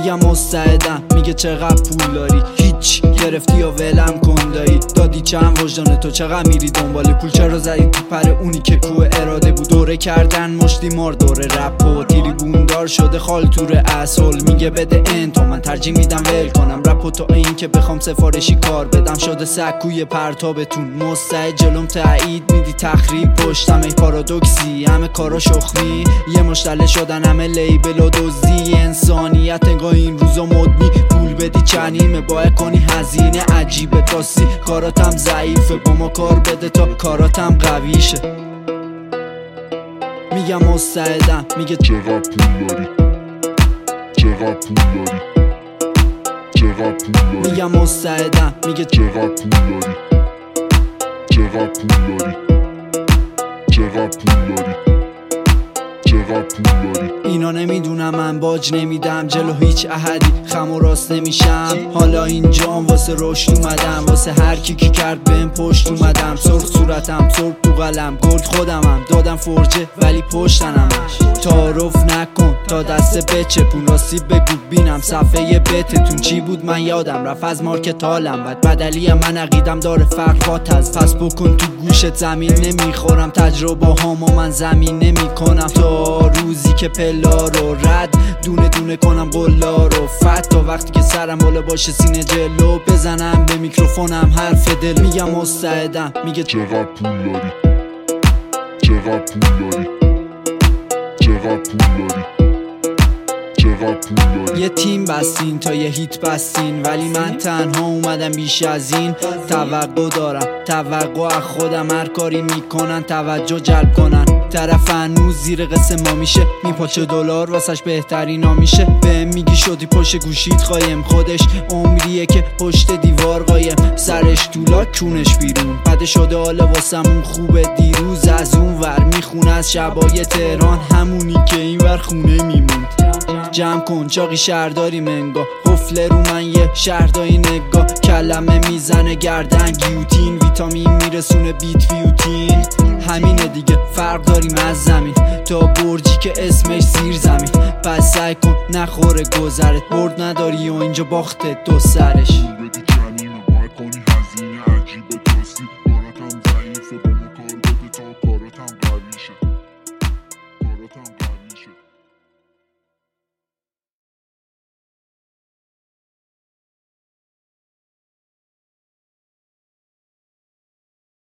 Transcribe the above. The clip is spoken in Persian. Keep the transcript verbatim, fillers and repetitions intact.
میگم مستعدم، میگه چقدر پول داری، هیچ گرفتی یا ولم کن دایی. دادی چند وجدان تو، چقدر میری دنبال پول، چرا زدی تو پر اونی که کوه اراده بود. دوره کردن مشتی مار دوره رپ و تیری بوندار شده خالتور اصل. میگه بده انتو، من ترجیح میدم ول کنم رپ و تو این که بخوام سفارشی کار بدم. شده سکوی پرتابتون مستعد، جلوم تایید میدی تخریب پشتم. ای پارادوکسی همه کارا شخمی، یه مشتله شدن همه لیبل و دزدی. انسانیت انگاه این روزا مدنی، پول بدی چنیمه باید کنی هزینه عجیبه. تاسی کاراتم ضعیفه، با ما کار بده تا کاراتم قویشه. میگم مستعدم، میگه چقدر پول داری، چقدر پول داری، چقدر پول داری. میگم مستعدم، میگه چقدر پول داری، چقدر پول داری، چقدر پول داری، چقدر پول داری. اینا نمیدونم من باج نمیدم، جلو هیچ احدی خم و راست نمیشم. حالا اینجام واسه رشد اومدم، واسه هر کی کی کرد بهم پشت اومدم. سرخ صورتم سرخ تو قلم، گلد خودمم دادم فرجه ولی پشتنمش. تعارف نکن تا دست بچپون، راستی بگو بینم صفحه بتتون چی بود. من یادم رفت از مارکت حالم بد، بدلی من عقیدم داره فرق با تز. پس بکن تو گوشت زمین نمیخورم، تجربه هامو من زمین نمیکنم. تا روزی که پلا رو رد دونه دونه کنم قلا رو فت، تا وقتی که سرم بالا باشه سینه جلو بزنم به میکروفونم حرف دل. میگم مستعدم، میگه چقدر پول داری، چقدر پول داری، چقدر پول داری، چقدر پول داری. یه تیم بستین تا یه هیت بستین، ولی من تنها اومدم بیش از این. توقع دارم، توقع از خودم، هر کاری میکنن توجه جلب کنن. طرف هنوز زیر قصه ما میشه، میپاچه دلار واسش بهترینا میشه. به میگی شدی پشت گوشید قایم، خودش عمریه که پشت دیوار قایم. سرش تولا کونش بیرون، بده شده حالا واسمون خوبه. دیروز از اون ور میخونه از شبای تهران، همونی که این ور خونه میموند. جمع کن چاقی شهرداری منگاه، قفله رو من یه شهرداری نگاه. کلمه میزنه گردن گیوتین، ویتامین میرسونه بیت ویوتین. همینه دیگه فرق داریم از زمین تا برجی که اسمش زیر زمین. پس سعی کن نخوره گذرت، برد نداری و اینجا باخته دو سرش.